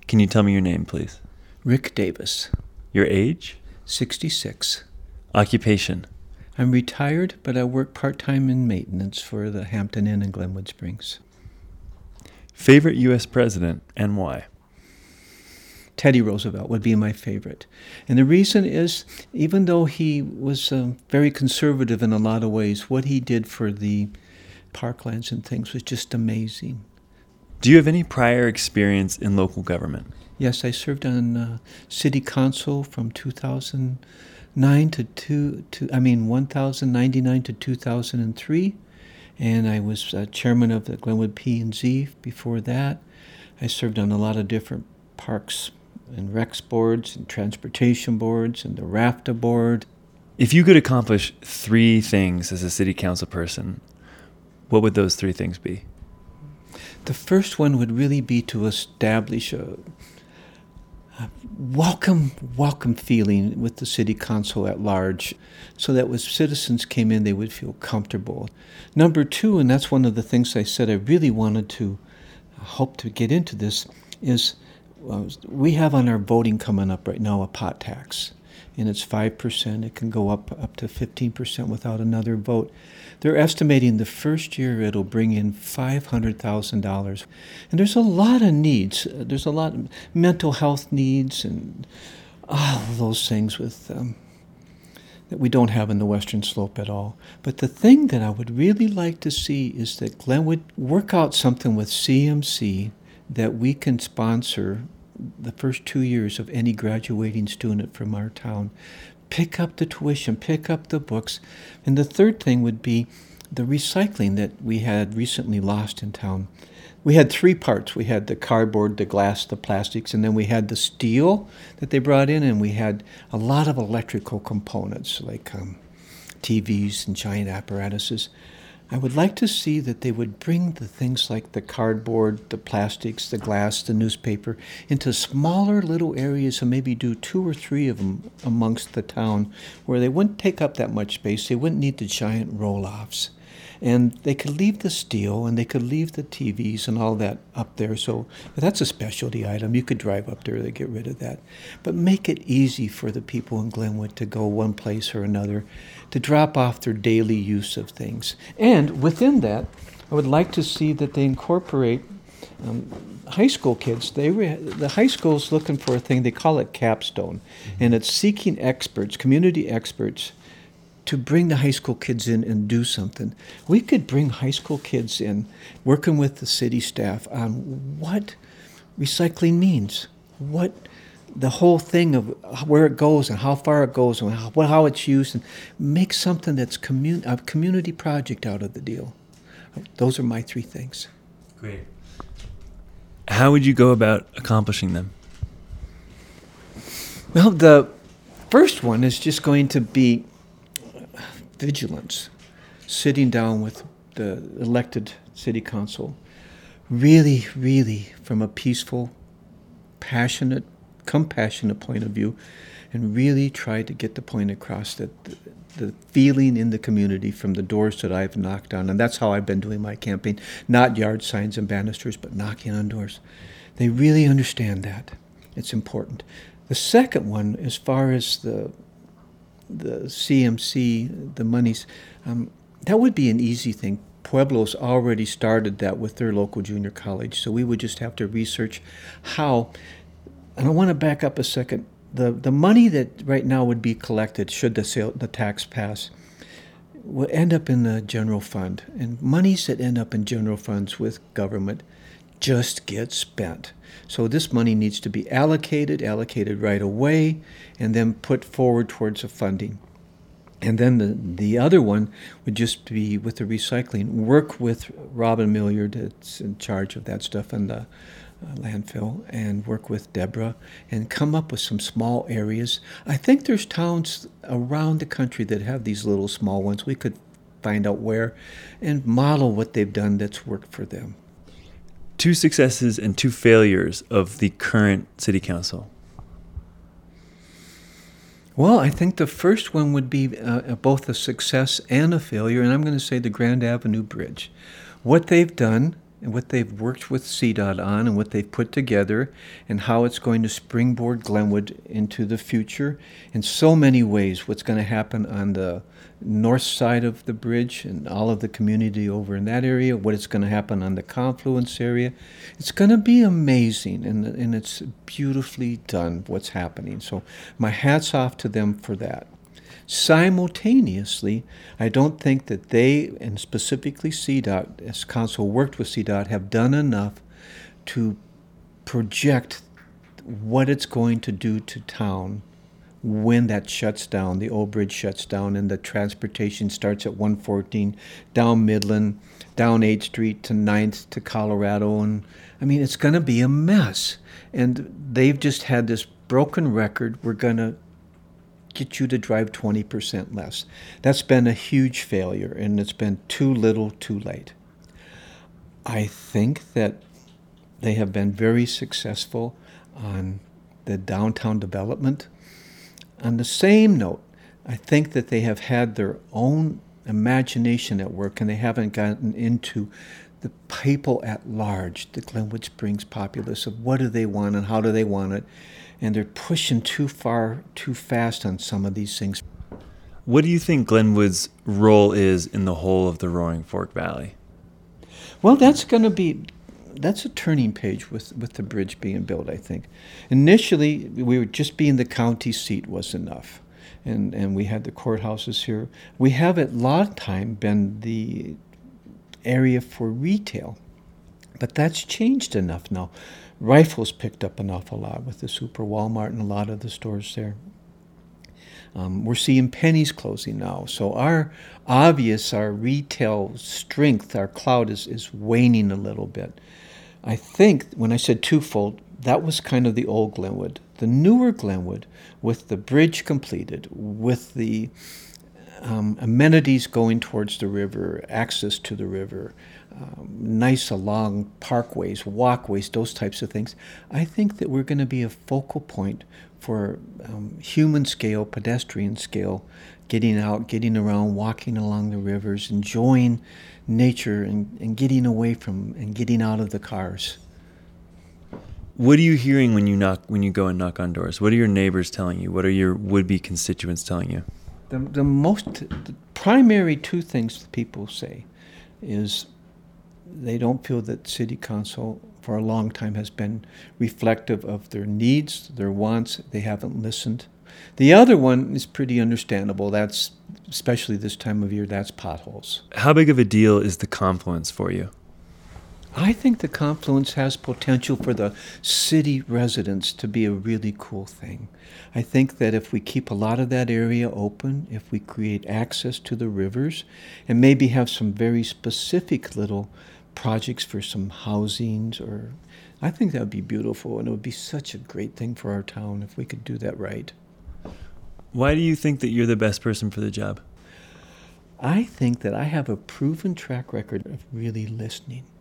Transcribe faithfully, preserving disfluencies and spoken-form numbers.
Can you tell me your name, please? Rick Davis. Your age? sixty-six. Occupation? I'm retired, but I work part-time in maintenance for the Hampton Inn in Glenwood Springs. Favorite U S president and why? Teddy Roosevelt would be my favorite. And the reason is, even though he was uh, very conservative in a lot of ways, what he did for the parklands and things was just amazing. Do you have any prior experience in local government? Yes, I served on uh, city council from two thousand nine to two, to, I mean one thousand ninety-nine to two thousand three, and I was uh, chairman of the Glenwood P and Z before that. I served on a lot of different parks and recs boards and transportation boards and the RAFTA board. If you could accomplish three things as a city council person, what would those three things be? The first one would really be to establish a, a welcome, welcome feeling with the city council at large, so that when citizens came in, they would feel comfortable. Number two, and that's one of the things I said I really wanted to hope to get into this, is uh, we have on our voting coming up right now a pot tax, and it's five percent. It can go up up to fifteen percent without another vote. They're estimating the first year it'll bring in five hundred thousand dollars. And there's a lot of needs. There's a lot of mental health needs and all those things with um, that we don't have in the Western Slope at all. But the thing that I would really like to see is that Glenwood work out something with C M C that we can sponsor the first two years of any graduating student from our town. Pick up the tuition, pick up the books. And the third thing would be the recycling that we had recently lost in town. We had three parts. We had the cardboard, the glass, the plastics, and then we had the steel that they brought in, and we had a lot of electrical components like um, T Vs and giant apparatuses. I would like to see that they would bring the things like the cardboard, the plastics, the glass, the newspaper into smaller little areas and maybe do two or three of them amongst the town where they wouldn't take up that much space. They wouldn't need the giant roll-offs. And they could leave the steel and they could leave the T Vs and all that up there. So that's a specialty item. You could drive up there to get rid of that. But make it easy for the people in Glenwood to go one place or another, to drop off their daily use of things. And within that, I would like to see that they incorporate um, high school kids. They re- the high school's looking for a thing, they call it capstone. Mm-hmm. And it's seeking experts, community experts, to bring the high school kids in and do something. We could bring high school kids in, working with the city staff on what recycling means, what the whole thing of where it goes and how far it goes and how, how it's used, and make something that's commun- a community project out of the deal. Those are my three things. Great. How would you go about accomplishing them? Well, the first one is just going to be vigilance, sitting down with the elected city council, really, really from a peaceful, passionate, compassionate point of view, and really try to get the point across that the, the feeling in the community from the doors that I've knocked on, and that's how I've been doing my campaign, not yard signs and banisters, but knocking on doors. They really understand that. It's important. The second one, as far as the the C M C, the monies, um, that would be an easy thing. Pueblo's already started that with their local junior college, so we would just have to research how. And I want to back up a second. The the money that right now would be collected, should the sale, the tax pass, will end up in the general fund. And monies that end up in general funds with government just get spent. So this money needs to be allocated, allocated right away, and then put forward towards the funding. And then the, the other one would just be with the recycling. Work with Robin Milliard, that's in charge of that stuff in the uh, landfill, and work with Deborah and come up with some small areas. I think there's towns around the country that have these little small ones. We could find out where and model what they've done that's worked for them. Two successes and two failures of the current city council. Well, I think the first one would be uh, both a success and a failure, and I'm going to say the Grand Avenue Bridge. What they've done and what they've worked with C DOT on and what they've put together and how it's going to springboard Glenwood into the future in so many ways. What's going to happen on the north side of the bridge and all of the community over in that area, what is going to happen on the confluence area. It's going to be amazing, and, and it's beautifully done what's happening. So my hat's off to them for that. Simultaneously, I don't think that they, and specifically C DOT, as council worked with C DOT, have done enough to project what it's going to do to town when that shuts down, the old bridge shuts down, and the transportation starts at one fourteen, down Midland, down eighth Street to ninth to Colorado. And I mean, it's going to be a mess. And they've just had this broken record. We're going to get you to drive twenty percent less. That's been a huge failure, and it's been too little, too late. I think that they have been very successful on the downtown development. On the same note, I think that they have had their own imagination at work, and they haven't gotten into the people at large, the Glenwood Springs populace, of what do they want and how do they want it. And they're pushing too far, too fast on some of these things. What do you think Glenwood's role is in the whole of the Roaring Fork Valley? Well, that's going to be, that's a turning page with, with the bridge being built, I think. Initially, we were just being the county seat was enough. And, and we had the courthouses here. We have at a lot of time been the area for retail. But that's changed enough now. Rifles picked up an awful lot with the Super Walmart and a lot of the stores there. Um, we're seeing Penny's closing now. So our obvious, our retail strength, our clout is, is waning a little bit. I think when I said twofold, that was kind of the old Glenwood. The newer Glenwood, with the bridge completed, with the um, amenities going towards the river, access to the river, um, nice along parkways, walkways, those types of things, I think that we're going to be a focal point for um, human scale, pedestrian scale, getting out, getting around, walking along the rivers, enjoying nature, and, and getting away from and getting out of the cars. What are you hearing when you knock when you go and knock on doors? What are your neighbors telling you? What are your would-be constituents telling you? The, the most the primary two things that people say is they don't feel that city council for a long time has been reflective of their needs, their wants. They haven't listened. The other one is pretty understandable. That's, especially this time of year, that's potholes. How big of a deal is the confluence for you? I think the confluence has potential for the city residents to be a really cool thing. I think that if we keep a lot of that area open, if we create access to the rivers, and maybe have some very specific little projects for some housings, or I think that would be beautiful, and it would be such a great thing for our town if we could do that right. Why do you think that you're the best person for the job? I think that I have a proven track record of really listening.